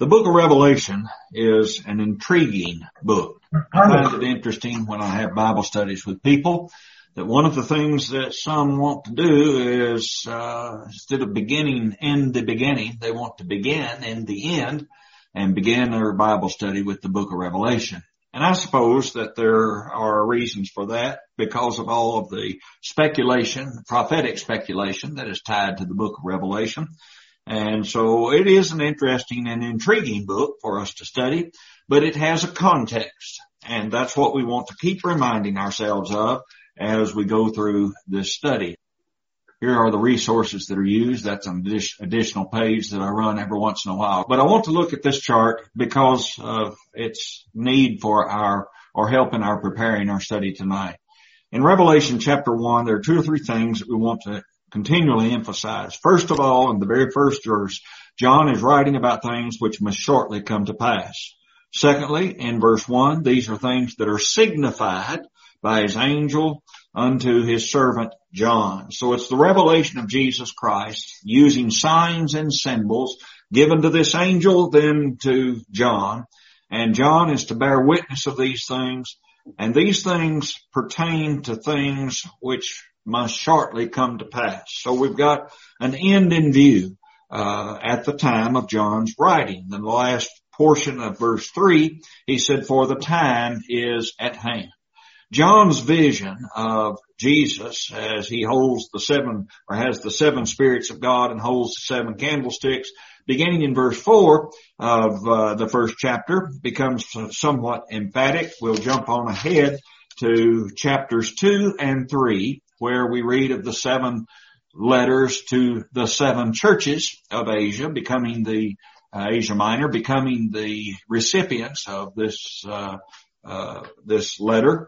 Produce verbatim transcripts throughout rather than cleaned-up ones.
The book of Revelation is an intriguing book. I find it interesting when I have Bible studies with people that one of the things that some want to do is, uh, instead of beginning in the beginning, they want to begin in the end and begin their Bible study with the book of Revelation. And I suppose that there are reasons for that because of all of the speculation, prophetic speculation that is tied to the book of Revelation. And so it is an interesting and intriguing book for us to study, but it has a context. And that's what we want to keep reminding ourselves of as we go through this study. Here are the resources that are used. That's an additional page that I run every once in a while. But I want to look at this chart because of its need for our, or help in our preparing our study tonight. In Revelation chapter one, there are two or three things that we want to continually emphasize. First of all, in the very first verse, John is writing about things which must shortly come to pass. Secondly, in verse one, these are things that are signified by his angel unto his servant John. So it's the revelation of Jesus Christ using signs and symbols given to this angel, then to John. And John is to bear witness of these things. And these things pertain to things which must shortly come to pass. So we've got an end in view uh at the time of John's writing. In the last portion of verse three, he said, for the time is at hand. John's vision of Jesus as he holds the seven, or has the seven spirits of God and holds the seven candlesticks, beginning in verse four of uh, the first chapter, becomes somewhat emphatic. We'll jump on ahead to chapters two and three, where we read of the seven letters to the seven churches of Asia, becoming the uh, Asia Minor, becoming the recipients of this uh, uh this letter.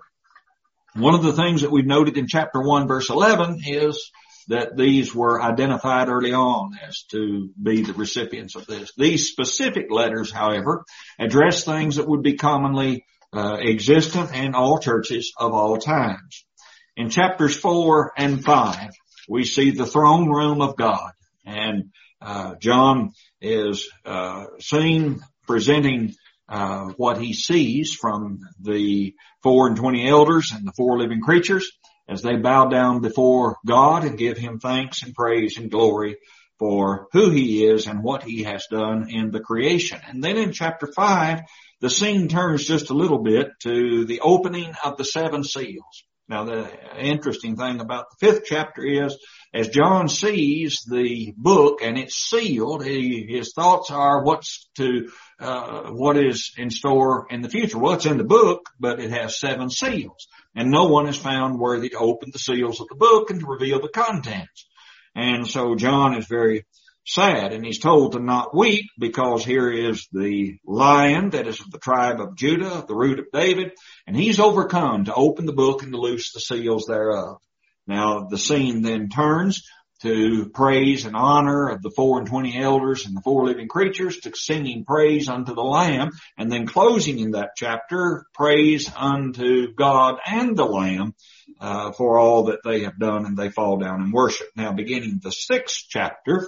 One of the things that we've noted in chapter one, verse eleven, is that these were identified early on as to be the recipients of this. These specific letters, however, address things that would be commonly uh, existent in all churches of all times. In chapters four and five, we see the throne room of God, and uh John is uh seen presenting uh what he sees from the four and twenty elders and the four living creatures as they bow down before God and give him thanks and praise and glory for who he is and what he has done in the creation. And then in chapter five, the scene turns just a little bit to the opening of the seven seals. Now, the interesting thing about the fifth chapter is, as John sees the book and it's sealed, he, his thoughts are what's to, uh, what is in store in the future. Well, it's in the book, but it has seven seals, and no one is found worthy to open the seals of the book and to reveal the contents. And so John is very sad, and he's told to not weep because here is the Lion that is of the tribe of Judah, the root of David, and he's overcome to open the book and to loose the seals thereof. Now the scene then turns to praise and honor of the four and twenty elders and the four living creatures, to singing praise unto the Lamb, and then closing in that chapter, praise unto God and the Lamb uh, for all that they have done, and they fall down and worship. Now beginning the sixth chapter,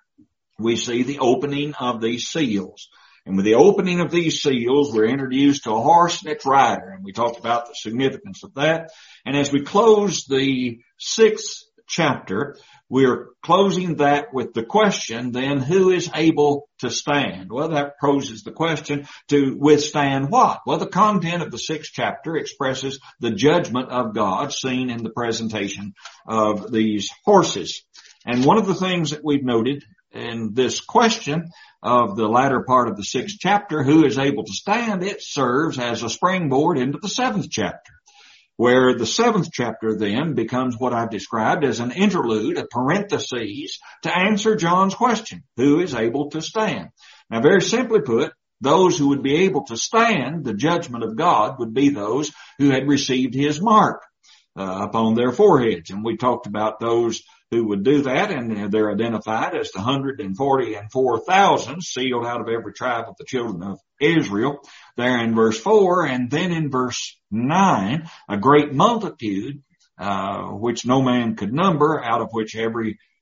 we see the opening of these seals. And with the opening of these seals, we're introduced to a horse and its rider. And we talked about the significance of that. And as we close the sixth chapter, we're closing that with the question, then, who is able to stand? Well, that poses the question, to withstand what? Well, the content of the sixth chapter expresses the judgment of God seen in the presentation of these horses. And one of the things that we've noted in this question of the latter part of the sixth chapter, who is able to stand, it serves as a springboard into the seventh chapter, where the seventh chapter then becomes what I've described as an interlude, a parenthesis, to answer John's question, who is able to stand? Now, very simply put, those who would be able to stand the judgment of God would be those who had received his mark uh, upon their foreheads. And we talked about those who would do that, and they're identified as the one hundred forty and four thousand sealed out of every tribe of the children of Israel there in verse four. And then in verse nine, a great multitude uh which no man could number, out of which every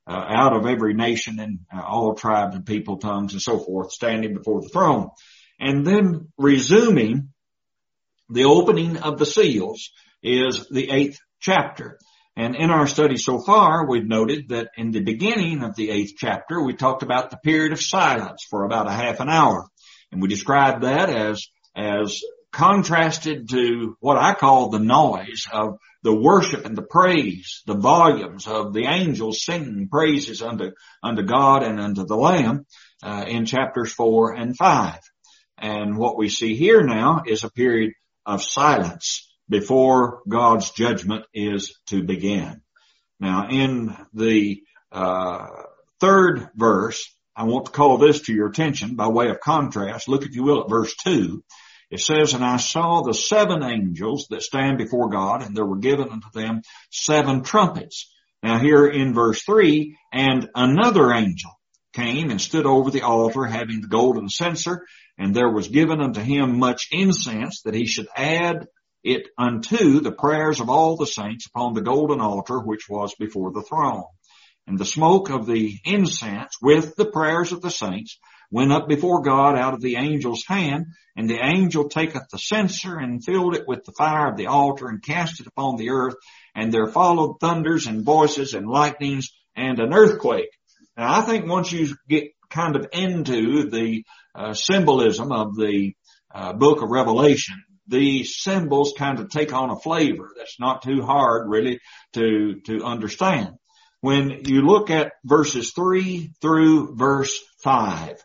uh, out of every nation and uh, all tribes and people, tongues and so forth, standing before the throne. And then resuming the opening of the seals is the eighth chapter. And in our study so far, we've noted that in the beginning of the eighth chapter, we talked about the period of silence for about a half an hour. And we described that as, as contrasted to what I call the noise of the worship and the praise, the volumes of the angels singing praises unto, unto God and unto the Lamb, uh, in chapters four and five. And what we see here now is a period of silence before God's judgment is to begin. Now, in the uh third verse, I want to call this to your attention by way of contrast. Look, if you will, at verse two. It says, "And I saw the seven angels that stand before God, and there were given unto them seven trumpets." Now here in verse three, "And another angel came and stood over the altar, having the golden censer, and there was given unto him much incense, that he should add it unto the prayers of all the saints upon the golden altar which was before the throne. And the smoke of the incense with the prayers of the saints went up before God out of the angel's hand, and the angel taketh the censer and filled it with the fire of the altar and cast it upon the earth, and there followed thunders and voices and lightnings and an earthquake." Now I think once you get kind of into the uh, symbolism of the uh, book of Revelation, the symbols kind of take on a flavor that's not too hard really to, to understand. When you look at verses three through verse five,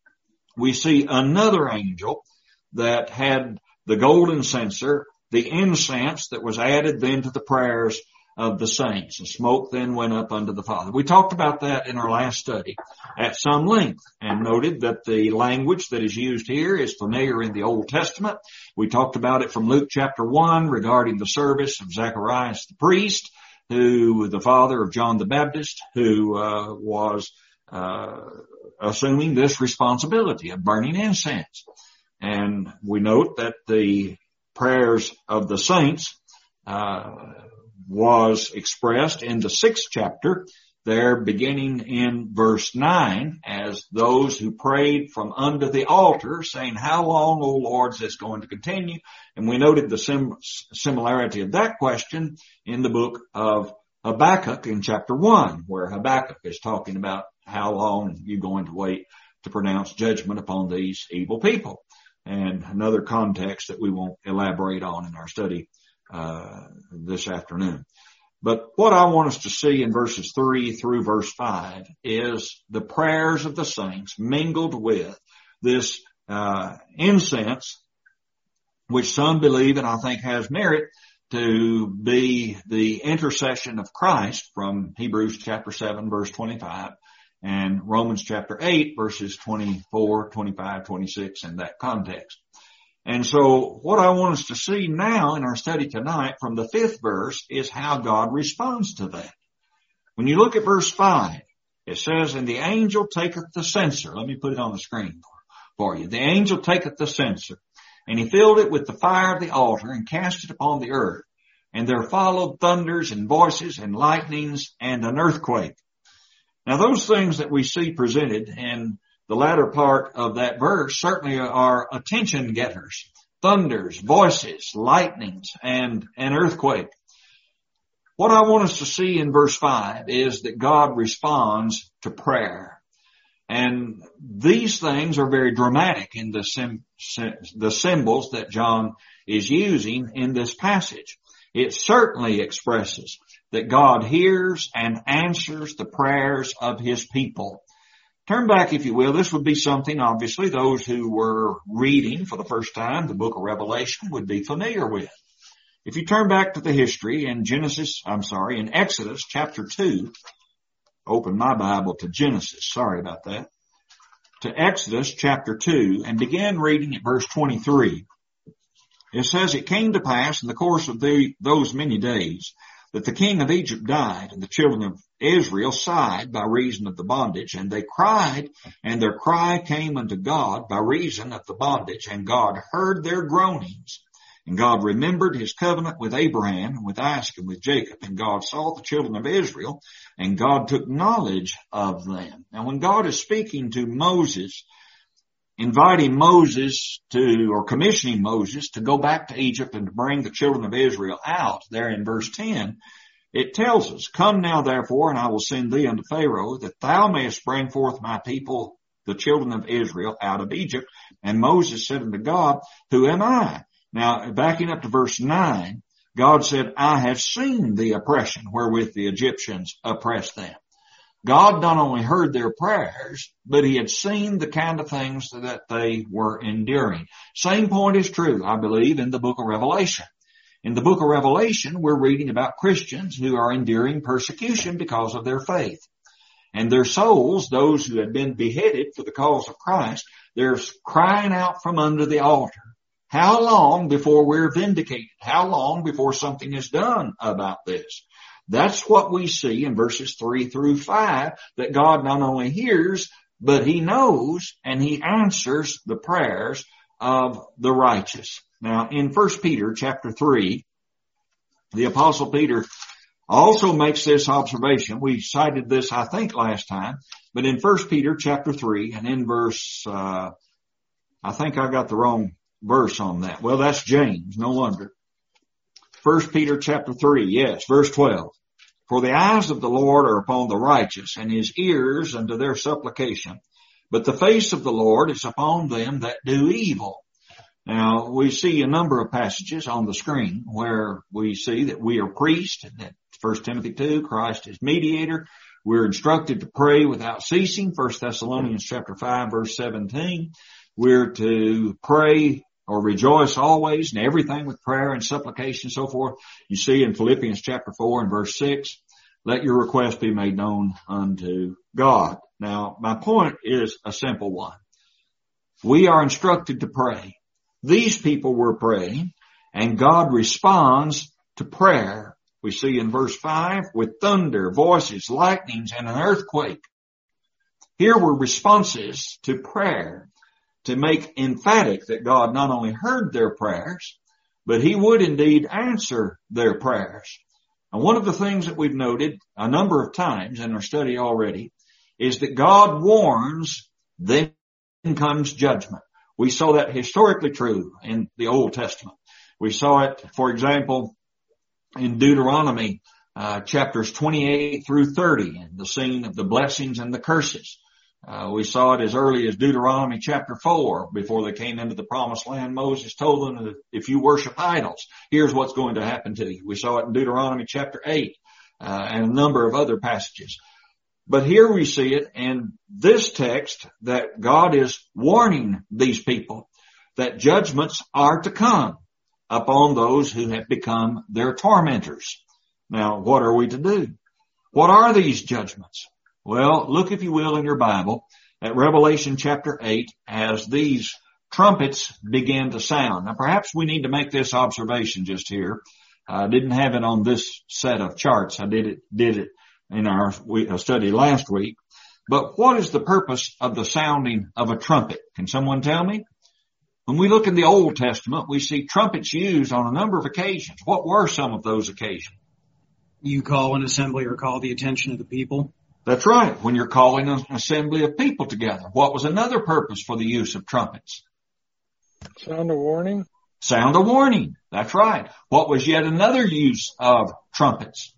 we see another angel that had the golden censer, the incense that was added then to the prayers of the saints. The smoke then went up unto the Father. We talked about that in our last study at some length and noted that the language that is used here is familiar in the Old Testament. We talked about it from Luke chapter one regarding the service of Zacharias the priest, who the father of John the Baptist, who uh, was uh, assuming this responsibility of burning incense. And we note that the prayers of the saints uh was expressed in the sixth chapter, there beginning in verse nine, as those who prayed from under the altar, saying, "How long, O Lord, is this going to continue?" And we noted the sim- similarity of that question in the book of Habakkuk in chapter one, where Habakkuk is talking about how long you're going to wait to pronounce judgment upon these evil people. And another context that we won't elaborate on in our study Uh, this afternoon. But what I want us to see in verses three through verse five is the prayers of the saints mingled with this uh, incense, which some believe, and I think has merit, to be the intercession of Christ from Hebrews chapter seven, verse twenty-five, and Romans chapter eight, verses twenty-four, twenty-five, twenty-six, in that context. And so what I want us to see now in our study tonight from the fifth verse is how God responds to that. When you look at verse five, it says, "And the angel taketh the censer." Let me put it on the screen for you. "The angel taketh the censer, and he filled it with the fire of the altar and cast it upon the earth. And there followed thunders and voices and lightnings and an earthquake." Now those things that we see presented in the latter part of that verse certainly are attention getters. Thunders, voices, lightnings, and an earthquake. What I want us to see in verse five is that God responds to prayer. And these things are very dramatic in the, sim- the symbols that John is using in this passage. It certainly expresses that God hears and answers the prayers of his people. Turn back, if you will. This would be something, obviously, those who were reading for the first time the book of Revelation would be familiar with. If you turn back to the history in Genesis, I'm sorry, in Exodus chapter two, open my Bible to Genesis, sorry about that, to Exodus chapter two, and begin reading at verse twenty-three. It says, "It came to pass in the course of the, those many days that the king of Egypt died, and the children of Israel sighed by reason of the bondage, and they cried, and their cry came unto God by reason of the bondage, and God heard their groanings. And God remembered his covenant with Abraham and with Isaac and with Jacob. And God saw the children of Israel, and God took knowledge of them. Now when God is speaking to Moses, inviting Moses to, or commissioning Moses to go back to Egypt and to bring the children of Israel out, there in verse ten, it tells us, "Come now therefore, and I will send thee unto Pharaoh, that thou mayest bring forth my people, the children of Israel, out of Egypt. And Moses said unto God, Who am I?" Now, backing up to verse nine, God said, "I have seen the oppression wherewith the Egyptians oppressed them." God not only heard their prayers, but he had seen the kind of things that they were enduring. Same point is true, I believe, in the book of Revelation. In the book of Revelation, we're reading about Christians who are enduring persecution because of their faith. And their souls, those who had been beheaded for the cause of Christ, they're crying out from under the altar. How long before we're vindicated? How long before something is done about this? That's what we see in verses three through five, that God not only hears, but he knows and he answers the prayers of the righteous. Now, in First Peter chapter three, the Apostle Peter also makes this observation. We cited this, I think, last time, but in First Peter chapter three and in verse, uh, I think I got the wrong verse on that. Well, that's James, no wonder. First Peter chapter three, yes, verse twelve. "For the eyes of the Lord are upon the righteous, and his ears unto their supplication. But the face of the Lord is upon them that do evil." Now, we see a number of passages on the screen where we see that we are priests, that First Timothy two, Christ is mediator. We're instructed to pray without ceasing, First Thessalonians chapter five, verse seventeen. We're to pray or rejoice always in everything with prayer and supplication and so forth. You see in Philippians chapter four and verse six, "Let your request be made known unto God." Now, my point is a simple one. We are instructed to pray. These people were praying, and God responds to prayer. We see in verse five, "with thunder, voices, lightnings, and an earthquake." Here were responses to prayer, to make emphatic that God not only heard their prayers, but he would indeed answer their prayers. And one of the things that we've noted a number of times in our study already is that God warns, then comes judgment. We saw that historically true in the Old Testament. We saw it, for example, in Deuteronomy uh, chapters twenty-eight through thirty, and the scene of the blessings and the curses. Uh, we saw it as early as Deuteronomy chapter four. Before they came into the promised land, Moses told them that if you worship idols, here's what's going to happen to you. We saw it in Deuteronomy chapter eight, uh, and a number of other passages. But here we see it in this text that God is warning these people that judgments are to come upon those who have become their tormentors. Now, what are we to do? What are these judgments? Well, look, if you will, in your Bible at Revelation chapter eight as these trumpets begin to sound. Now, perhaps we need to make this observation just here. I didn't have it on this set of charts. I did it, did it in our study last week. But what is the purpose of the sounding of a trumpet? Can someone tell me? When we look in the Old Testament, we see trumpets used on a number of occasions. What were some of those occasions? You call an assembly or call the attention of the people. That's right. When you're calling an assembly of people together. What was another purpose for the use of trumpets? Sound a warning. Sound a warning. That's right. What was yet another use of trumpets?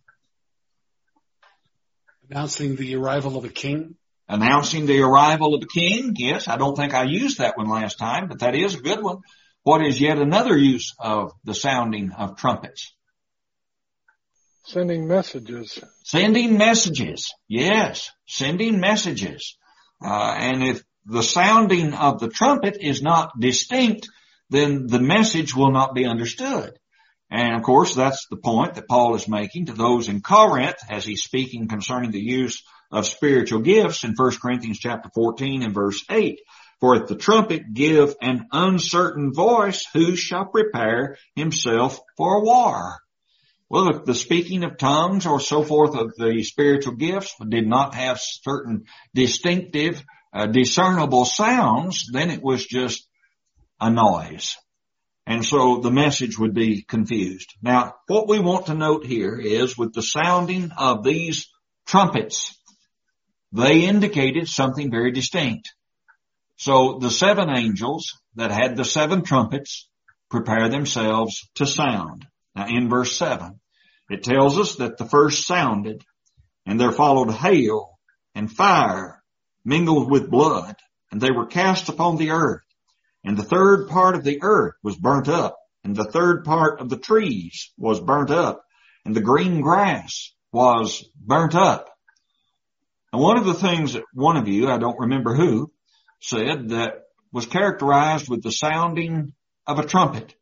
Announcing the arrival of a king. Announcing the arrival of a king. Yes, I don't think I used that one last time, but that is a good one. What is yet another use of the sounding of trumpets? Sending messages. Sending messages. Yes, sending messages. Uh, and if the sounding of the trumpet is not distinct, then the message will not be understood. And of course, that's the point that Paul is making to those in Corinth as he's speaking concerning the use of spiritual gifts in First Corinthians chapter fourteen and verse eight. "For if the trumpet give an uncertain voice, who shall prepare himself for war?" Well, if the speaking of tongues or so forth of the spiritual gifts did not have certain distinctive, uh, discernible sounds, then it was just a noise. And so the message would be confused. Now, what we want to note here is with the sounding of these trumpets, they indicated something very distinct. So the seven angels that had the seven trumpets prepare themselves to sound. Now in verse seven, it tells us that the first sounded, and there followed hail and fire mingled with blood, and they were cast upon the earth. And the third part of the earth was burnt up, and the third part of the trees was burnt up, and the green grass was burnt up. And one of the things that one of you, I don't remember who, said that was characterized with the sounding of a trumpet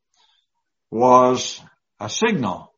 was a signal.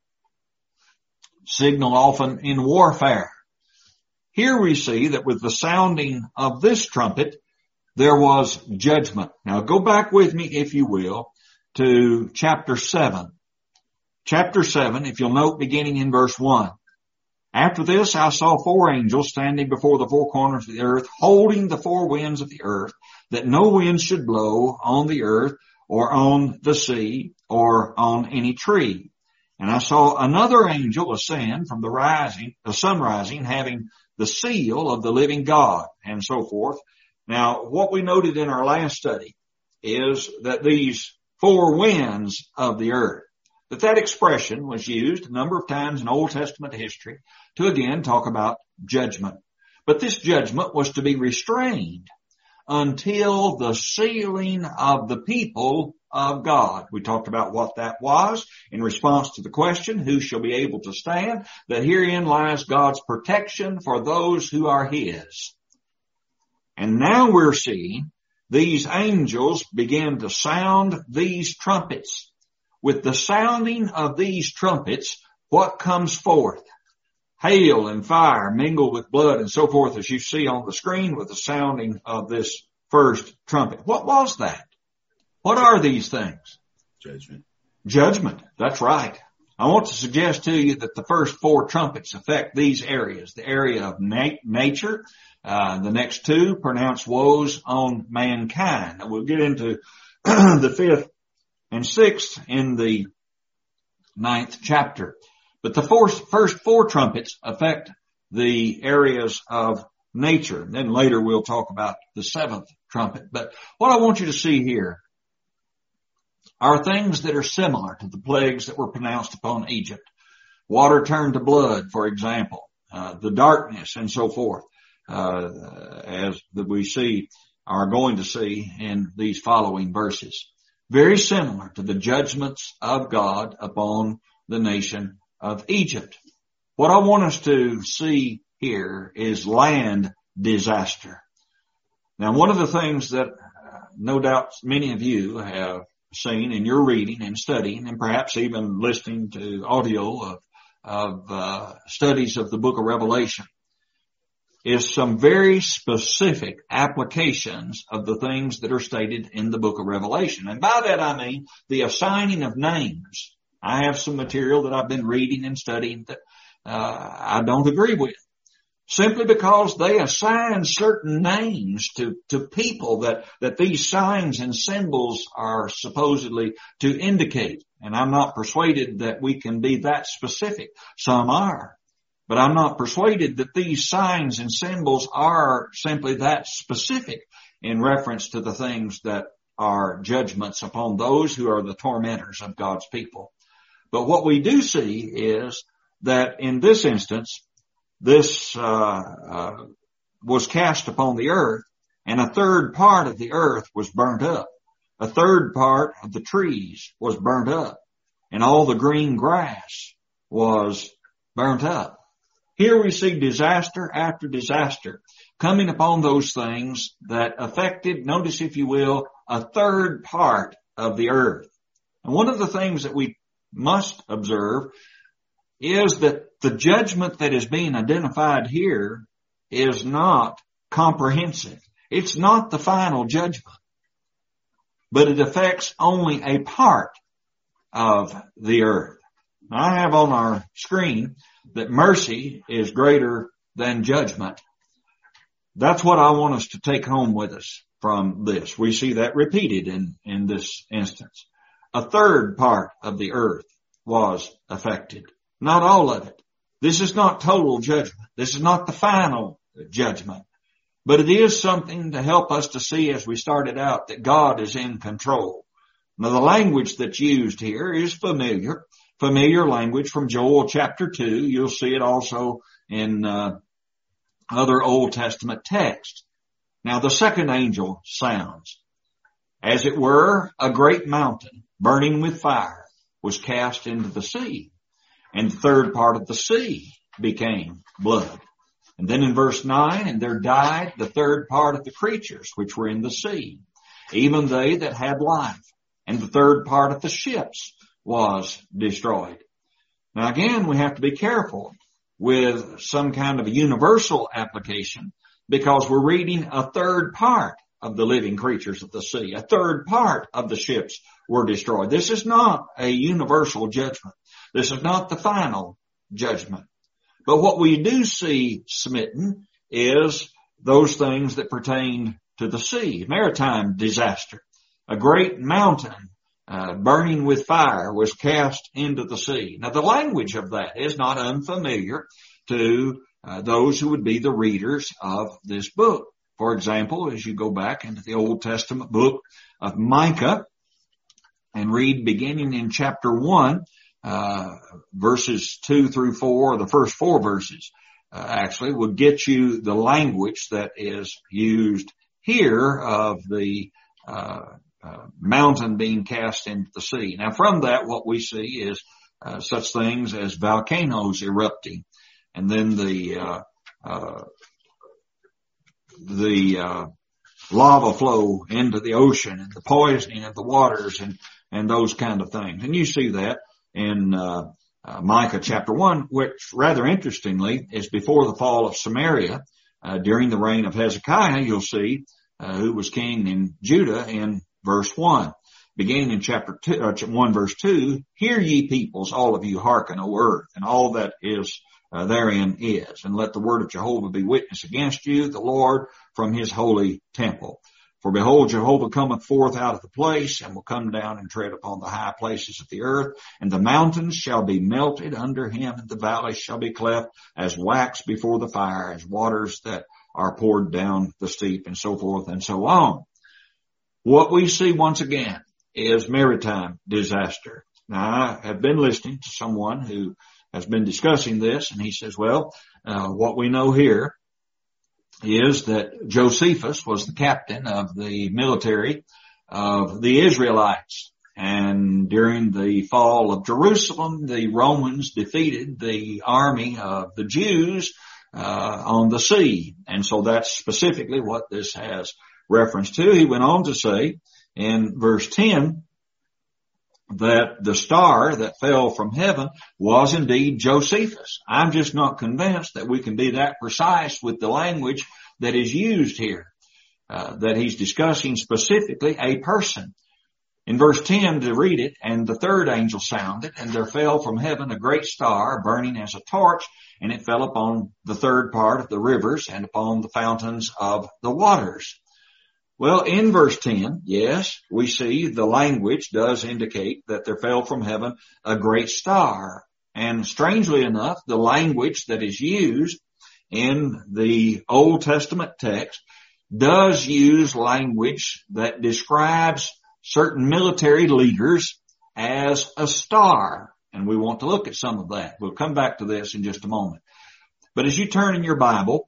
Signal often in warfare. Here we see that with the sounding of this trumpet, there was judgment. Now go back with me, if you will, to chapter seven. Chapter seven, if you'll note beginning in verse one. After this, I saw four angels standing before the four corners of the earth, holding the four winds of the earth, that no wind should blow on the earth or on the sea or on any tree. And I saw another angel ascend from the rising, the sun rising, having the seal of the living God, and so forth. Now, what we noted in our last study is that these four winds of the earth, that that expression was used a number of times in Old Testament history to again talk about judgment. But this judgment was to be restrained until the sealing of the people of God. We talked about what that was in response to the question, who shall be able to stand? That herein lies God's protection for those who are His. And now we're seeing these angels begin to sound these trumpets. With the sounding of these trumpets, what comes forth? Hail and fire mingled with blood and so forth, as you see on the screen with the sounding of this first trumpet. What was that? What are these things? Judgment. Judgment. That's right. I want to suggest to you that the first four trumpets affect these areas. The area of na- nature. Uh, the next two pronounce woes on mankind. And we'll get into the fifth and sixth in the ninth chapter. But the fourth, first four trumpets affect the areas of nature. And then later we'll talk about the seventh trumpet. But what I want you to see here are things that are similar to the plagues that were pronounced upon Egypt. Water turned to blood, for example, uh, the darkness and so forth, uh, as that we see, are going to see in these following verses. Very similar to the judgments of God upon the nation of Egypt. What I want us to see here is land disaster. Now, one of the things that uh, no doubt many of you have seen in your reading and studying, and perhaps even listening to audio of, of uh, studies of the book of Revelation, is some very specific applications of the things that are stated in the book of Revelation. And by that I mean the assigning of names. I have some material that I've been reading and studying that uh, I don't agree with, simply because they assign certain names to, to people that, that these signs and symbols are supposedly to indicate. And I'm not persuaded that we can be that specific. Some are. But I'm not persuaded that these signs and symbols are simply that specific in reference to the things that are judgments upon those who are the tormentors of God's people. But what we do see is that in this instance, this uh, uh was cast upon the earth, and a third part of the earth was burnt up. A third part of the trees was burnt up, and all the green grass was burnt up. Here we see disaster after disaster coming upon those things that affected, notice if you will, a third part of the earth. And one of the things that we must observe is that the judgment that is being identified here is not comprehensive. It's not the final judgment, but it affects only a part of the earth. Now, I have on our screen that mercy is greater than judgment. That's what I want us to take home with us from this. We see that repeated in, in this instance. a third part of the earth was affected. Not all of it. This is not total judgment. This is not the final judgment. But it is something to help us to see, as we started out, that God is in control. Now, the language that's used here is familiar, familiar language from Joel chapter two. You'll see it also in uh, other Old Testament texts. Now, the second angel sounds. As it were, a great mountain burning with fire was cast into the sea, and the third part of the sea became blood. And then in verse nine, and there died the third part of the creatures which were in the sea, even they that had life, and the third part of the ships was destroyed. Now again, we have to be careful with some kind of a universal application, because we're reading a third part of the living creatures of the sea. A third part of the ships were destroyed. This is not a universal judgment. This is not the final judgment. But what we do see smitten is those things that pertain to the sea, maritime disaster. A great mountain uh, burning with fire was cast into the sea. Now, the language of that is not unfamiliar to uh, those who would be the readers of this book. For example, as you go back into the Old Testament book of Micah and read beginning in chapter one, Uh, verses two through four, the first four verses, uh, actually will get you the language that is used here of the, uh, uh, mountain being cast into the sea. Now from that, what we see is, uh, such things as volcanoes erupting, and then the, uh, uh, the, uh, lava flow into the ocean and the poisoning of the waters and, and those kind of things. And you see that in uh, uh, Micah chapter one, which rather interestingly is before the fall of Samaria, uh, during the reign of Hezekiah. You'll see uh, who was king in Judah in verse one. Beginning in chapter two, uh, one verse two, hear ye peoples, all of you hearken, O earth, and all that is uh, therein is, and let the word of Jehovah be witness against you, the Lord, from his holy temple. For behold, Jehovah cometh forth out of the place, and will come down and tread upon the high places of the earth, and the mountains shall be melted under him, and the valleys shall be cleft as wax before the fire, as waters that are poured down the steep, and so forth and so on. What we see once again is maritime disaster. Now, I have been listening to someone who has been discussing this, and he says, well, uh, what we know here is that Josephus was the captain of the military of the Israelites. And during the fall of Jerusalem, the Romans defeated the army of the Jews uh, on the sea. And so that's specifically what this has reference to. He went on to say in verse ten that the star that fell from heaven was indeed Josephus. I'm just not convinced that we can be that precise with the language that is used here, uh, that he's discussing specifically a person. In verse ten, to read it, and the third angel sounded, and there fell from heaven a great star burning as a torch, and it fell upon the third part of the rivers and upon the fountains of the waters. Well, in verse ten, yes, we see the language does indicate that there fell from heaven a great star. And strangely enough, the language that is used in the Old Testament text does use language that describes certain military leaders as a star. And we want to look at some of that. We'll come back to this in just a moment. But as you turn in your Bible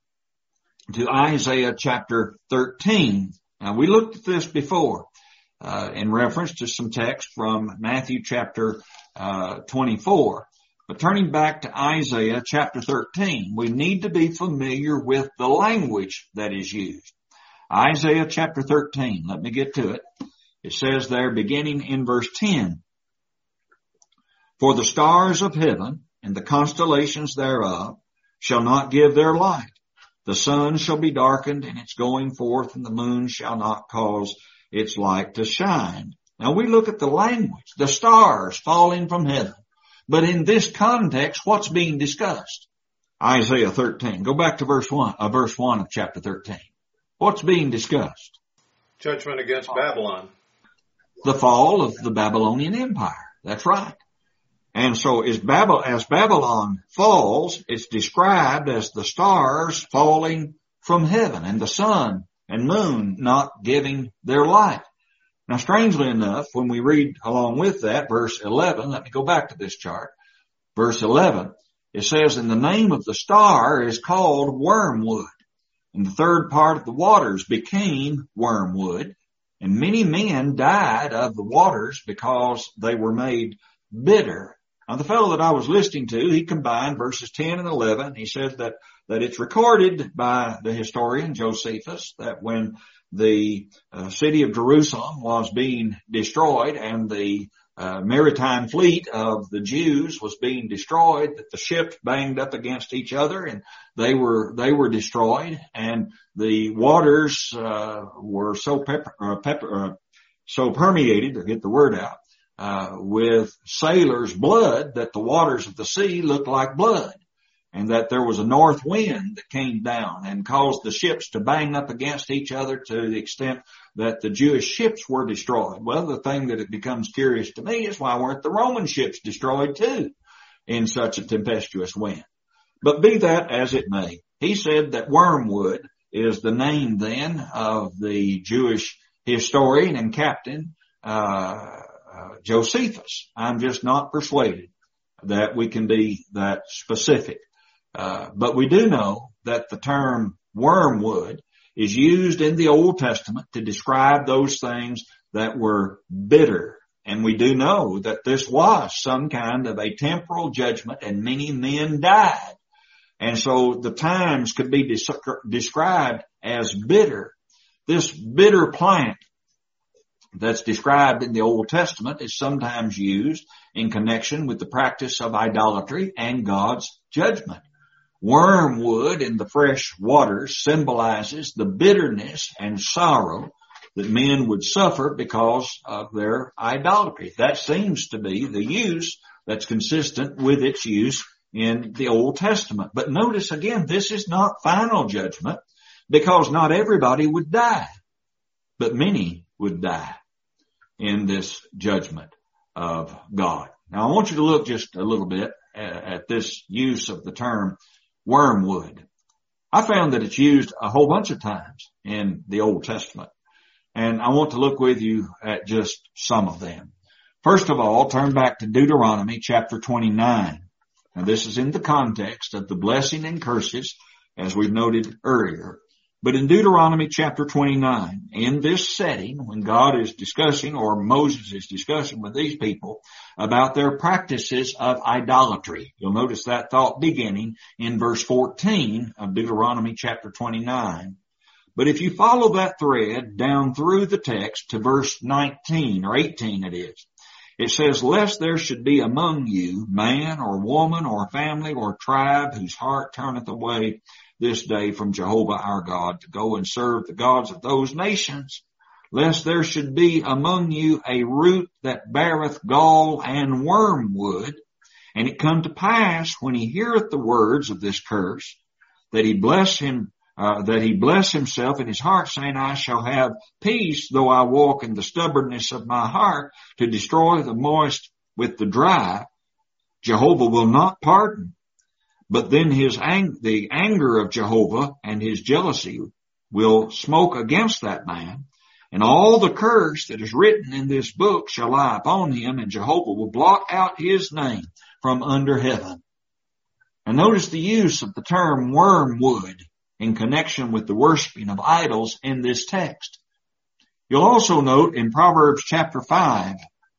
to Isaiah chapter thirteen. Now, we looked at this before uh, in reference to some text from Matthew chapter uh, twenty-four. But turning back to Isaiah chapter thirteen, we need to be familiar with the language that is used. Isaiah chapter thirteen, let me get to it. It says there, beginning in verse ten, for the stars of heaven and the constellations thereof shall not give their light. The sun shall be darkened in its going forth, and the moon shall not cause its light to shine. Now we look at the language, the stars falling from heaven. But in this context, what's being discussed? Isaiah thirteen. Go back to verse one, uh, verse one of chapter thirteen. What's being discussed? Judgment against Babylon. the fall of the Babylonian Empire. That's right. And so as Babylon, as Babylon falls, it's described as the stars falling from heaven and the sun and moon not giving their light. Now, strangely enough, when we read along with that, verse eleven, let me go back to this chart. Verse eleven, it says, and the name of the star is called wormwood. And the third part of the waters became wormwood. And many men died of the waters because they were made bitter. Now, the fellow that I was listening to, he combined verses ten and eleven. He said that, that it's recorded by the historian Josephus that when the uh, city of Jerusalem was being destroyed and the uh, maritime fleet of the Jews was being destroyed, that the ships banged up against each other and they were, they were destroyed, and the waters, uh, were so pepper, uh, pepper, uh, so permeated, to get the word out, uh, with sailors' blood that the waters of the sea looked like blood. And that there was a north wind that came down and caused the ships to bang up against each other to the extent that the Jewish ships were destroyed. Well, the thing that it becomes curious to me is why weren't the Roman ships destroyed too in such a tempestuous wind? But be that as it may, he said that wormwood is the name then of the Jewish historian and captain, uh, uh Josephus. I'm just not persuaded that we can be that specific. Uh, but we do know that the term wormwood is used in the Old Testament to describe those things that were bitter. And we do know that this was some kind of a temporal judgment and many men died. And so the times could be des- described as bitter. This bitter plant that's described in the Old Testament is sometimes used in connection with the practice of idolatry and God's judgment. Wormwood in the fresh waters symbolizes the bitterness and sorrow that men would suffer because of their idolatry. That seems to be the use that's consistent with its use in the Old Testament. But notice again, this is not final judgment because not everybody would die, but many would die in this judgment of God. Now I want you to look just a little bit at this use of the term wormwood. I found that it's used a whole bunch of times in the Old Testament, and I want to look with you at just some of them. First of all, turn back to Deuteronomy chapter twenty-nine. Now this is in the context of the blessing and curses, as we've noted earlier. But in Deuteronomy chapter twenty-nine, in this setting, when God is discussing, or Moses is discussing with these people about their practices of idolatry, you'll notice that thought beginning in verse fourteen of Deuteronomy chapter twenty-nine. But if you follow that thread down through the text to verse nineteen, or eighteen it is, it says, lest there should be among you man or woman or family or tribe whose heart turneth away this day from Jehovah our God to go and serve the gods of those nations, lest there should be among you a root that beareth gall and wormwood, and it come to pass when he heareth the words of this curse, that he bless him, uh, that he bless himself in his heart, saying, I shall have peace, though I walk in the stubbornness of my heart to destroy the moist with the dry. Jehovah will not pardon. But then his ang- the anger of Jehovah and his jealousy will smoke against that man, and all the curse that is written in this book shall lie upon him, and Jehovah will blot out his name from under heaven. And notice the use of the term wormwood in connection with the worshiping of idols in this text. You'll also note in Proverbs chapter five,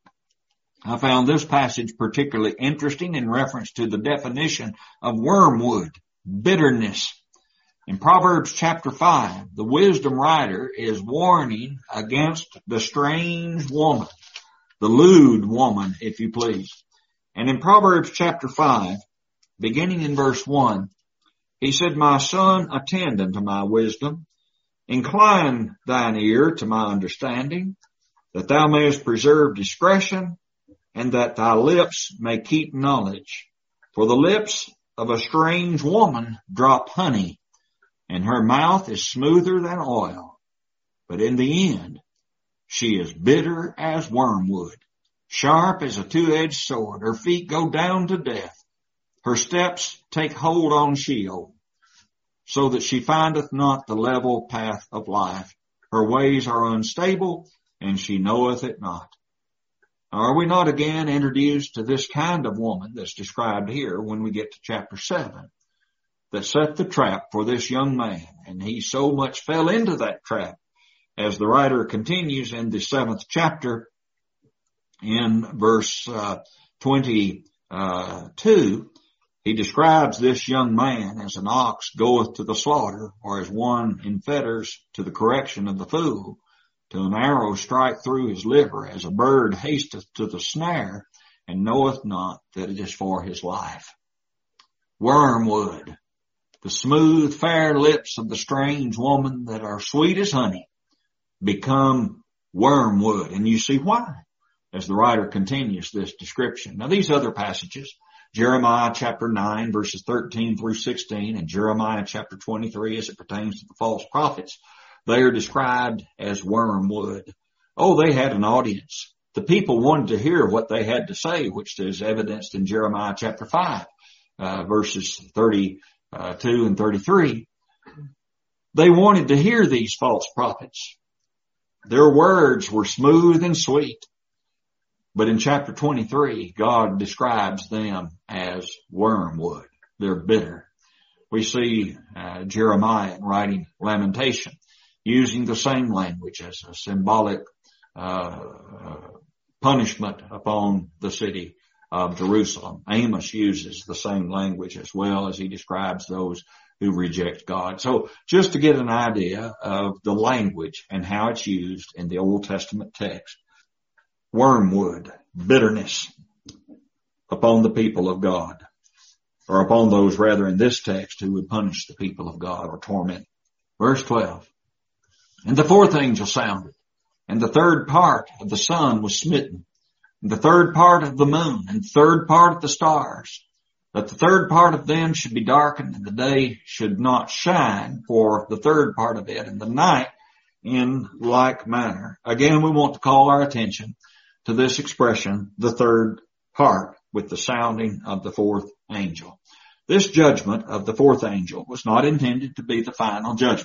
I found this passage particularly interesting in reference to the definition of wormwood, bitterness. In Proverbs chapter five, the wisdom writer is warning against the strange woman, the lewd woman, if you please. And in Proverbs chapter five, beginning in verse one, he said, my son, attend unto my wisdom, incline thine ear to my understanding, that thou mayest preserve discretion, and that thy lips may keep knowledge. For the lips of a strange woman drop honey, and her mouth is smoother than oil. But in the end She is bitter as wormwood, sharp as a two-edged sword. Her feet go down to death. Her steps take hold on Sheol, so that she findeth not the level path of life. Her ways are unstable, and she knoweth it not. Are we not again introduced to this kind of woman that's described here when we get to chapter seven, that set the trap for this young man, and he so much fell into that trap, as the writer continues in the seventh chapter in verse uh, twenty-two. He describes this young man as an ox goeth to the slaughter, or as one in fetters to the correction of the fool, till an arrow strike through his liver, as a bird hasteth to the snare, and knoweth not that it is for his life. Wormwood, the smooth, fair lips of the strange woman that are sweet as honey, become wormwood. And you see why, as the writer continues this description. Now, these other passages, Jeremiah chapter nine, verses thirteen through sixteen, and Jeremiah chapter twenty-three, as it pertains to the false prophets, they are described as wormwood. Oh, they had an audience. The people wanted to hear what they had to say, which is evidenced in Jeremiah chapter five, uh, verses thirty-two and thirty-three. They wanted to hear these false prophets. Their words were smooth and sweet. But in chapter twenty-three, God describes them as wormwood. They're bitter. We see uh, Jeremiah writing Lamentation, using the same language as a symbolic uh, punishment upon the city of Jerusalem. Amos uses the same language as well, as he describes those who reject God. So just to get an idea of the language and how it's used in the Old Testament text, wormwood, bitterness upon the people of God, or upon those rather in this text who would punish the people of God or torment. Verse twelve. And the fourth angel sounded, and the third part of the sun was smitten, and the third part of the moon, and the third part of the stars, that the third part of them should be darkened, and the day should not shine for the third part of it, and the night in like manner. Again, we want to call our attention to this expression, the third part, with the sounding of the fourth angel. This judgment of the fourth angel was not intended to be the final judgment,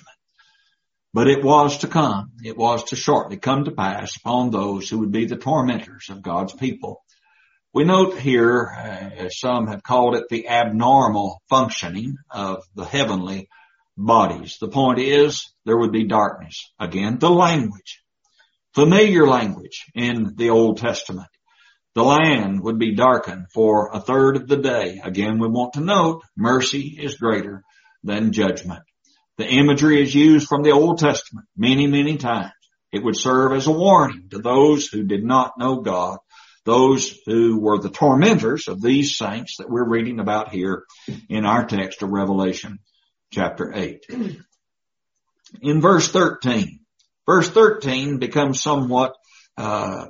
but it was to come. It was to shortly come to pass upon those who would be the tormentors of God's people. We note here, uh, as some have called it, the abnormal functioning of the heavenly bodies. The point is, there would be darkness. Again, the language. Familiar language in the Old Testament. The land would be darkened for a third of the day. Again, we want to note, mercy is greater than judgment. The imagery is used from the Old Testament many, many times. It would serve as a warning to those who did not know God, those who were the tormentors of these saints that we're reading about here in our text of Revelation chapter eight. In verse thirteen, Verse thirteen becomes somewhat, uh,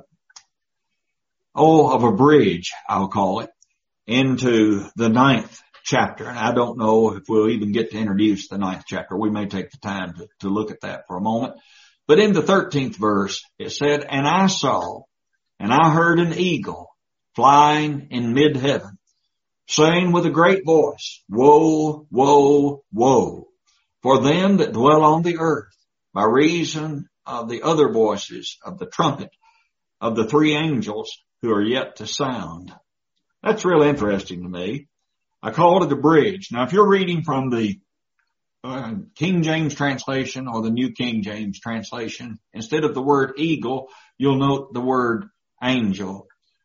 oh, of a bridge, I'll call it, into the ninth chapter. And I don't know if we'll even get to introduce the ninth chapter. We may take the time to, to look at that for a moment. But in the thirteenth verse, it said, and I saw, and I heard an eagle flying in mid-heaven, saying with a great voice, woe, woe, woe, for them that dwell on the earth, by reason of the other voices of the trumpet of the three angels who are yet to sound. That's real interesting to me. I called it a bridge. Now, if you're reading from the uh, King James translation or the New King James translation, instead of the word eagle, you'll note the word angel.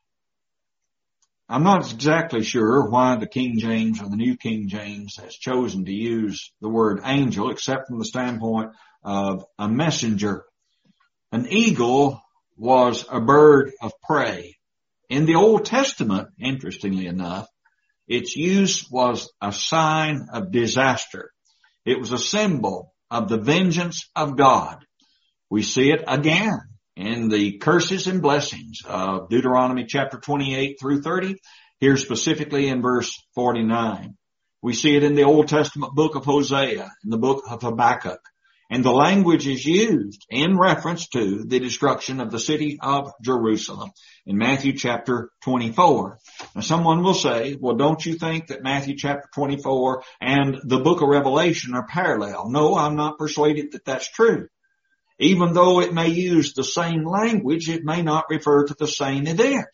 I'm not exactly sure why the King James or the New King James has chosen to use the word angel, except from the standpoint of a messenger. An eagle was a bird of prey. In the Old Testament, interestingly enough, its use was a sign of disaster. It was a symbol of the vengeance of God. We see it again in the curses and blessings of Deuteronomy chapter twenty-eight through thirty, here specifically in verse forty-nine. We see it in the Old Testament book of Hosea, in the book of Habakkuk, And the language is used in reference to the destruction of the city of Jerusalem in Matthew chapter twenty-four. Now someone will say, well, don't you think that Matthew chapter twenty-four and the book of Revelation are parallel? No, I'm not persuaded that that's true. Even though it may use the same language, it may not refer to the same event.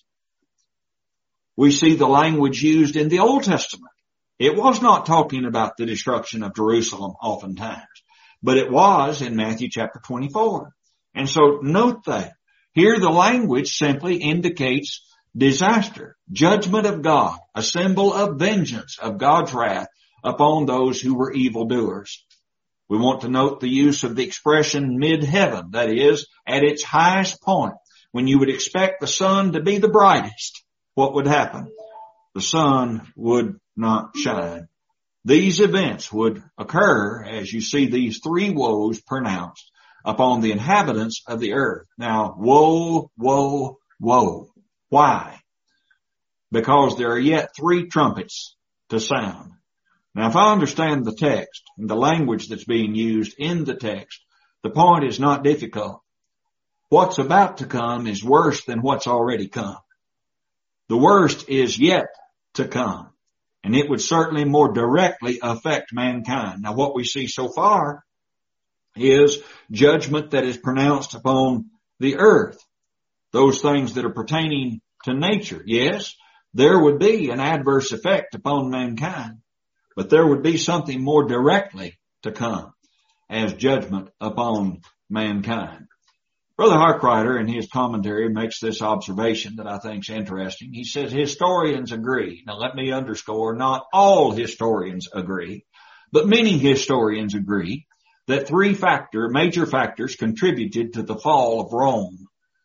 We see the language used in the Old Testament. It was not talking about the destruction of Jerusalem oftentimes, but it was in Matthew chapter twenty-four. And so note that. Here the language simply indicates disaster, judgment of God, a symbol of vengeance of God's wrath upon those who were evildoers. We want to note the use of the expression mid-heaven, that is, at its highest point. When you would expect the sun to be the brightest, what would happen? The sun would not shine. These events would occur as you see these three woes pronounced upon the inhabitants of the earth. Now, woe, woe, woe. Why? Because there are yet three trumpets to sound. Now, if I understand the text and the language that's being used in the text, the point is not difficult. What's about to come is worse than what's already come. The worst is yet to come, and it would certainly more directly affect mankind. Now, what we see so far is judgment that is pronounced upon the earth, those things that are pertaining to nature. Yes, there would be an adverse effect upon mankind, but there would be something more directly to come as judgment upon mankind. Brother Harkrider in his commentary makes this observation that I think is interesting. He says historians agree. Now let me underscore, not all historians agree, but many historians agree that three factor, major factors contributed to the fall of Rome.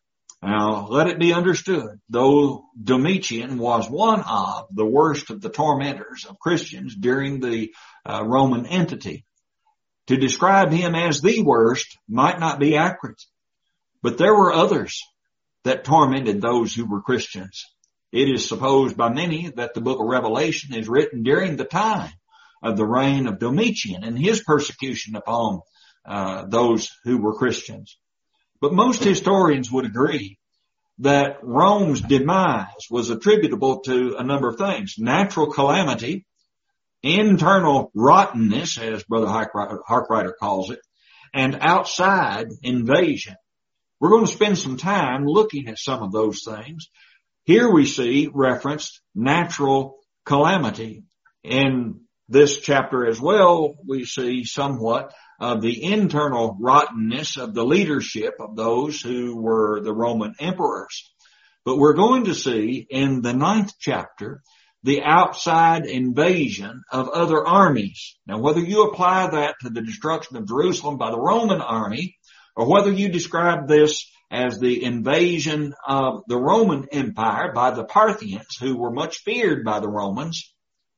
Now let it be understood, though Domitian was one of the worst of the tormentors of Christians during the uh, Roman entity, to describe him as the worst might not be accurate. But there were others that tormented those who were Christians. It is supposed by many that the book of Revelation is written during the time of the reign of Domitian and his persecution upon uh, those who were Christians. But most historians would agree that Rome's demise was attributable to a number of things. Natural calamity, internal rottenness, as Brother Harkrider calls it, and outside invasion. We're going to spend some time looking at some of those things. Here we see referenced natural calamity. In this chapter as well, we see somewhat of the internal rottenness of the leadership of those who were the Roman emperors. But we're going to see in the ninth chapter the outside invasion of other armies. Now, whether you apply that to the destruction of Jerusalem by the Roman army, or whether you describe this as the invasion of the Roman Empire by the Parthians, who were much feared by the Romans,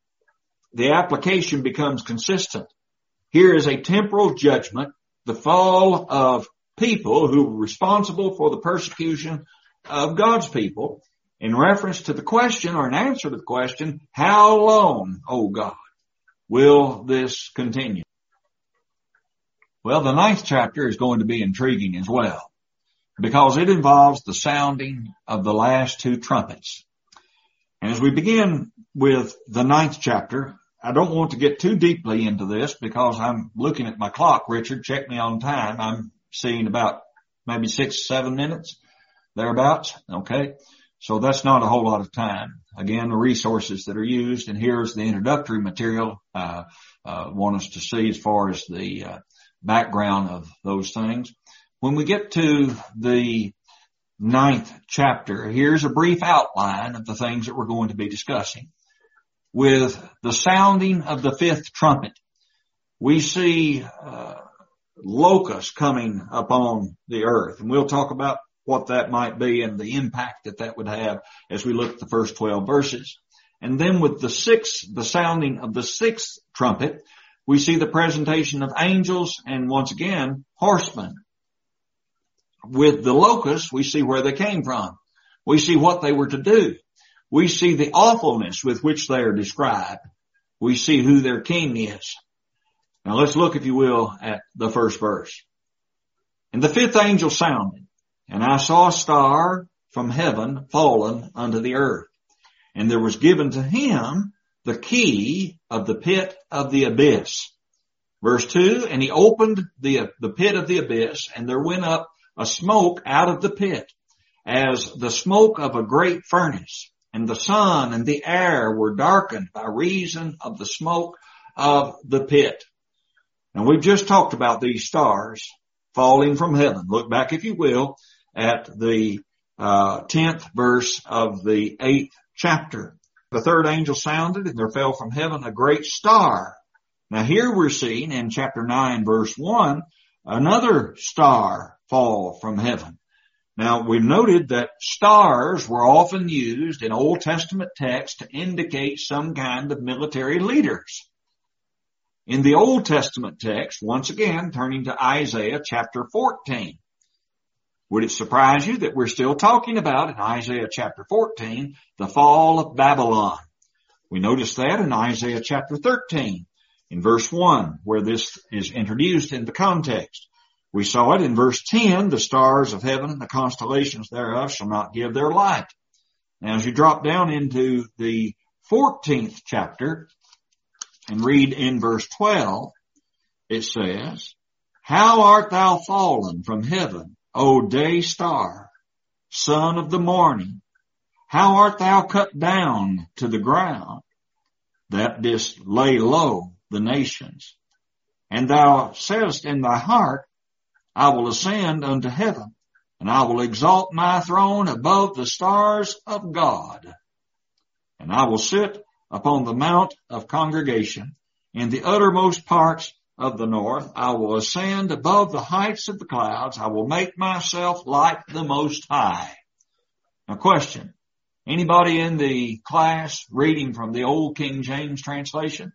the application becomes consistent. Here is a temporal judgment, the fall of people who were responsible for the persecution of God's people, in reference to the question, or an answer to the question, how long, O God, will this continue? Well, the ninth chapter is going to be intriguing as well, because it involves the sounding of the last two trumpets. And as we begin with the ninth chapter, I don't want to get too deeply into this because I'm looking at my clock. Richard, check me on time. I'm seeing about maybe six, seven minutes, thereabouts. Okay. So that's not a whole lot of time. Again, the resources that are used, and here's the introductory material, uh, uh, want us to see as far as the, uh, background of those things. When we get to the ninth chapter, here's a brief outline of the things that we're going to be discussing. With the sounding of the fifth trumpet, we see uh, locusts coming upon the earth, and we'll talk about what that might be and the impact that that would have as we look at the first twelve verses. And then with the sixth, the sounding of the sixth trumpet, we see the presentation of angels and once again, horsemen. With the locusts, we see where they came from. We see what they were to do. We see the awfulness with which they are described. We see who their king is. Now let's look, if you will, at the first verse. And the fifth angel sounded, and I saw a star from heaven fallen unto the earth. And there was given to him the key of the pit of the abyss. Verse two, and he opened the, the pit of the abyss, and there went up a smoke out of the pit, as the smoke of a great furnace. And the sun and the air were darkened by reason of the smoke of the pit. Now we've just talked about these stars falling from heaven. Look back, if you will, at the uh tenth verse of the eighth chapter. The third angel sounded, and there fell from heaven a great star. Now here we're seeing in chapter nine verse one, another star fall from heaven. Now we've noted that stars were often used in Old Testament texts to indicate some kind of military leaders. In the Old Testament text, once again, turning to Isaiah chapter fourteen. Would it surprise you that we're still talking about in Isaiah chapter fourteen, the fall of Babylon? We notice that in Isaiah chapter thirteen, in verse one, where this is introduced in the context. We saw it in verse ten, the stars of heaven and the constellations thereof shall not give their light. Now as you drop down into the fourteenth chapter and read in verse twelve, it says, how art thou fallen from heaven, O day star, son of the morning? How art thou cut down to the ground, that didst lay low the nations? And thou sayest in thy heart, I will ascend unto heaven, and I will exalt my throne above the stars of God. And I will sit upon the mount of congregation in the uttermost parts of the north. I will ascend above the heights of the clouds. I will make myself like the Most High. Now question, anybody in the class reading from the old King James translation?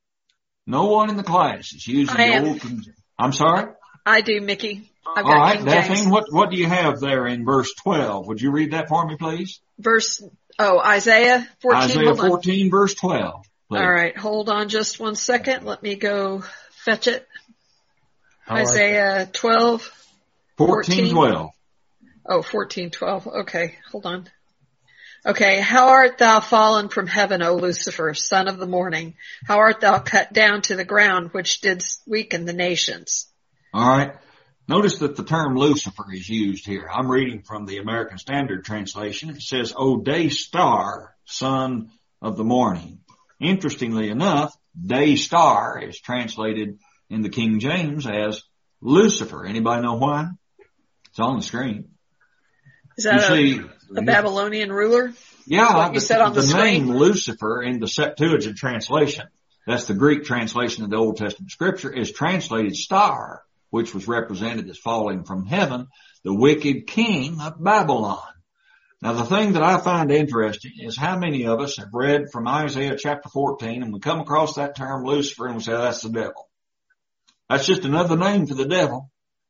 No one in the class is using I the am. old King James. I'm sorry? I do, Mickey. I've All got right, King James. Daphne, what, what do you have there in verse twelve? Would you read that for me, please? Verse, oh, Isaiah fourteen. Isaiah hold on. fourteen, verse twelve. Please. All right, hold on just one second. Let me go fetch it. How art- Isaiah twelve. fourteen, twelve. Oh, fourteen, twelve. Okay, hold on. Okay, how art thou fallen from heaven, O Lucifer, son of the morning? How art thou cut down to the ground, which didst weaken the nations? All right. Notice that the term Lucifer is used here. I'm reading from the American Standard Translation. It says, O day star, son of the morning. Interestingly enough, day star is translated in the King James as Lucifer. Anybody know why? It's on the screen. Is that a, see, a Babylonian ruler? Yeah, What you the, said on the, the screen? name Lucifer in the Septuagint translation, that's the Greek translation of the Old Testament scripture, is translated star, which was represented as falling from heaven, the wicked king of Babylon. Now the thing that I find interesting is how many of us have read from Isaiah chapter fourteen and we come across that term Lucifer and we say that's the devil. That's just another name for the devil.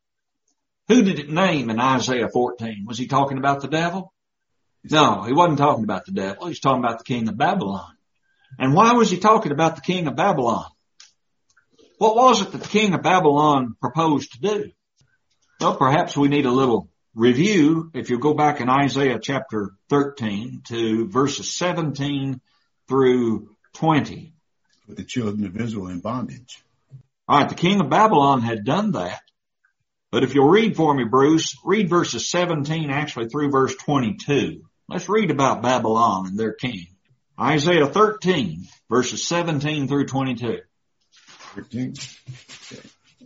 Who did it name in Isaiah fourteen? Was he talking about the devil? No, he wasn't talking about the devil. He's talking about the king of Babylon. And why was he talking about the king of Babylon? What was it that the king of Babylon proposed to do? Well, perhaps we need a little review. If you go back in Isaiah chapter thirteen to verses seventeen through twenty. With the children of Israel in bondage. All right, the king of Babylon had done that. But if you'll read for me, Bruce, read verses seventeen actually through verse twenty-two. Let's read about Babylon and their king. Isaiah thirteen, verses seventeen through twenty-two. thirteen. Okay.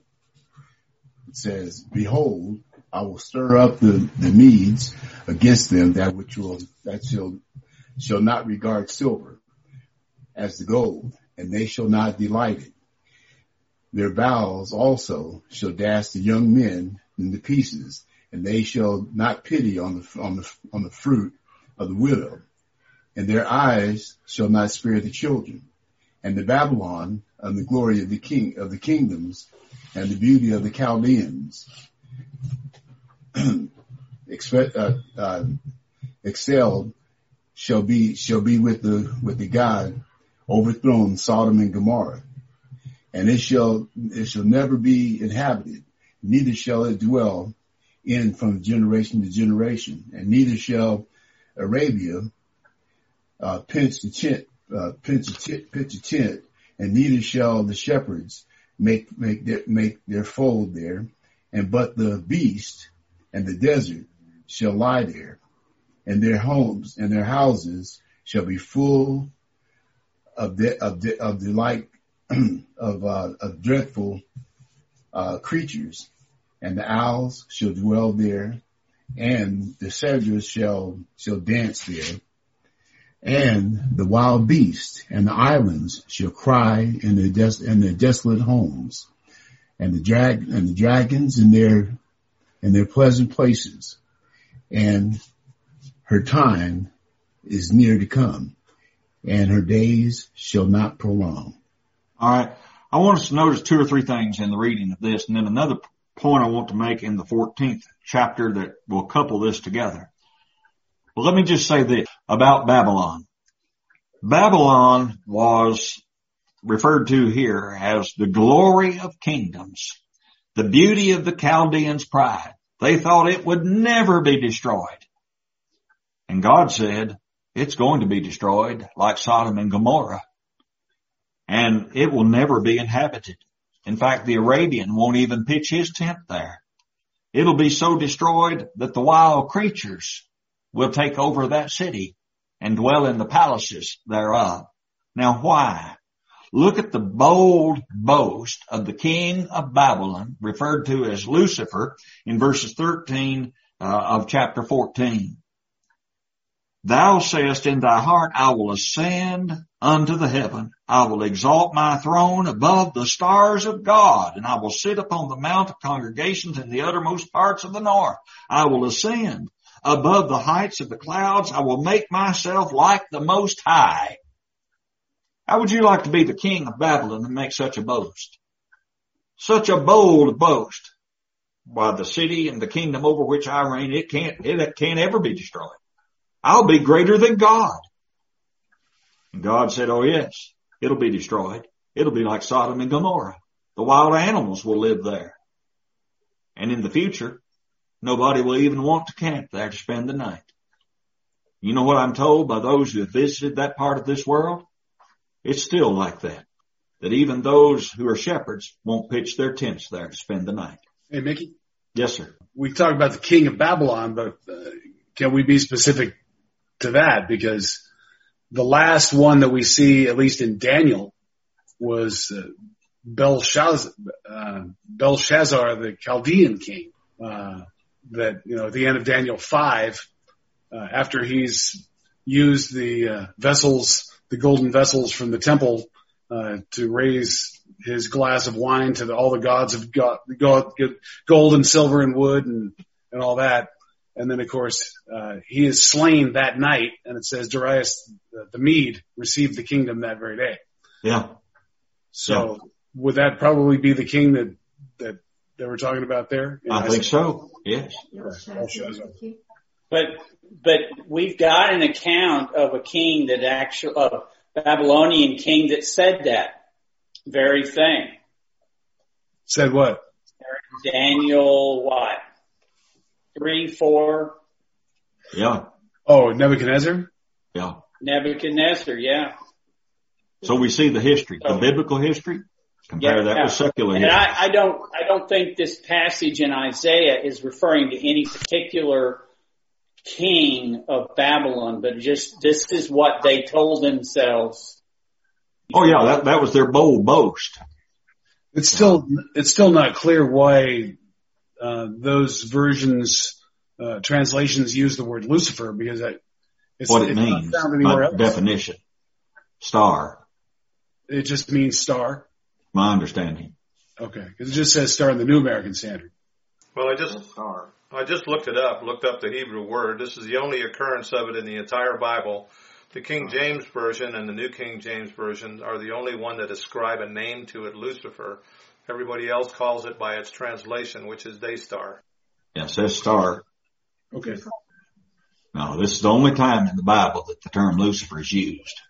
It says, behold, I will stir up the, the Medes against them that which will, that shall, shall not regard silver as the gold, and they shall not delight it. Their vows also shall dash the young men into pieces, and they shall not pity on the, on the, on the fruit of the widow, and their eyes shall not spare the children. And the Babylon of the glory of the king of the kingdoms and the beauty of the Chaldeans expect, uh, uh, excelled shall be shall be with the with the God overthrown Sodom and Gomorrah, and it shall, it shall never be inhabited, neither shall it dwell in from generation to generation, and neither shall Arabia, uh, pitch the tent, uh, pitch a tent, pitch a tent, and neither shall the shepherds make, make their, make their fold there, and but the beast and the desert shall lie there, and their homes and their houses shall be full of de- of de- of delight of uh, of dreadful uh, creatures, and the owls shall dwell there, and the satyrs shall shall dance there, and the wild beasts and the islands shall cry in their des- in their desolate homes, and the drag and the dragons in their in their pleasant places, and her time is near to come, and her days shall not prolong. All right. I want us to notice two or three things in the reading of this, and then another point I want to make in the fourteenth chapter that will couple this together. Well, let me just say this about Babylon. Babylon was referred to here as the glory of kingdoms, the beauty of the Chaldeans' pride. They thought it would never be destroyed. And God said, it's going to be destroyed like Sodom and Gomorrah. And it will never be inhabited. In fact, the Arabian won't even pitch his tent there. It'll be so destroyed that the wild creatures will take over that city and dwell in the palaces thereof. Now why? Look at the bold boast of the king of Babylon, referred to as Lucifer, in verses thirteen uh, of chapter fourteen. Thou sayest in thy heart, I will ascend unto the heaven. I will exalt my throne above the stars of God, and I will sit upon the mount of congregations in the uttermost parts of the north. I will ascend above the heights of the clouds. I will make myself like the Most High. How would you like to be the king of Babylon and make such a boast? Such a bold boast. Why, the city and the kingdom over which I reign, it can't, it can't ever be destroyed. I'll be greater than God. And God said, oh yes, it'll be destroyed. It'll be like Sodom and Gomorrah. The wild animals will live there. And in the future, nobody will even want to camp there to spend the night. You know what I'm told by those who have visited that part of this world? It's still like that. That even those who are shepherds won't pitch their tents there to spend the night. Hey, Mickey? Yes, sir. We talked about the king of Babylon, but uh, can we be specific to that? Because the last one that we see, at least in Daniel, was uh, Belshazzar, uh, Belshazzar, the Chaldean king. Uh, that, you know, at the end of Daniel five, uh, after he's used the uh, vessels, the golden vessels from the temple, uh, to raise his glass of wine to the, all the gods of God, God, gold and silver and wood and, and all that. And then, of course, uh, he is slain that night, and it says Darius the, the Mede received the kingdom that very day. Yeah. So yeah. Would that probably be the king that that they were talking about there? I think so. Yes. But but we've got an account of a king that actually, a Babylonian king that said that very thing. Said what? Daniel what? Three, four. Yeah. Oh, Nebuchadnezzar? Yeah. Nebuchadnezzar, yeah. So we see the history, the biblical history. Compare yeah, that yeah. with secular and history. I, I don't, I don't think this passage in Isaiah is referring to any particular king of Babylon, but just this is what they told themselves. Oh yeah, that that was their bold boast. It's still, it's still not clear why uh, those versions, uh, translations use the word Lucifer, because I, it's, what it it's means, not found anywhere else. Definition, star. It just means star. My understanding. Okay, because it just says star in the New American Standard. Well, I just I just looked it up, looked up the Hebrew word. This is the only occurrence of it in the entire Bible. The King James Version and the New King James Version are the only one that ascribe a name to it, Lucifer. Everybody else calls it by its translation, which is Daystar. Yes, it says star. Okay. No, this is the only time in the Bible that the term Lucifer is used.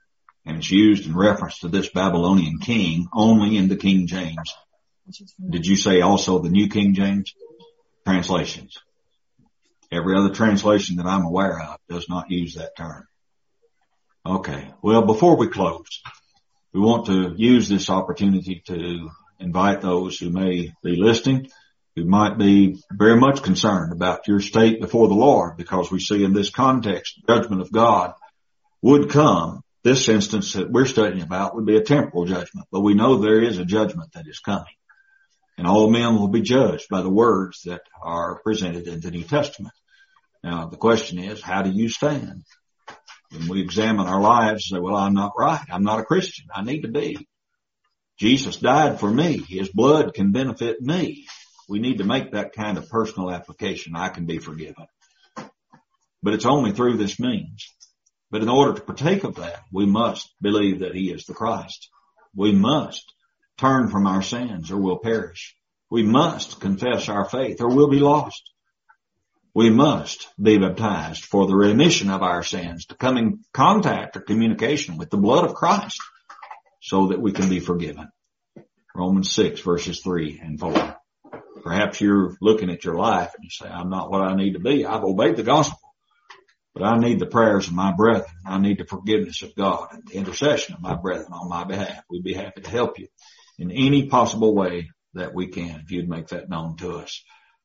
And it's used in reference to this Babylonian king only in the King James. Did you say also the New King James translations? Every other translation that I'm aware of does not use that term. Okay. Well, before we close, we want to use this opportunity to invite those who may be listening, who might be very much concerned about your state before the Lord, because we see in this context, judgment of God would come. This instance that we're studying about would be a temporal judgment, but we know there is a judgment that is coming. And all men will be judged by the words that are presented in the New Testament. Now, the question is, how do you stand? When we examine our lives and say, well, I'm not right. I'm not a Christian. I need to be. Jesus died for me. His blood can benefit me. We need to make that kind of personal application. I can be forgiven. But it's only through this means. But in order to partake of that, we must believe that he is the Christ. We must turn from our sins or we'll perish. We must confess our faith or we'll be lost. We must be baptized for the remission of our sins, to come in contact or communication with the blood of Christ so that we can be forgiven. Romans six verses three and four. Perhaps you're looking at your life and you say, I'm not what I need to be. I've obeyed the gospel. But I need the prayers of my brethren. I need the forgiveness of God and the intercession of my brethren on my behalf. We'd be happy to help you in any possible way that we can if you'd make that known to us.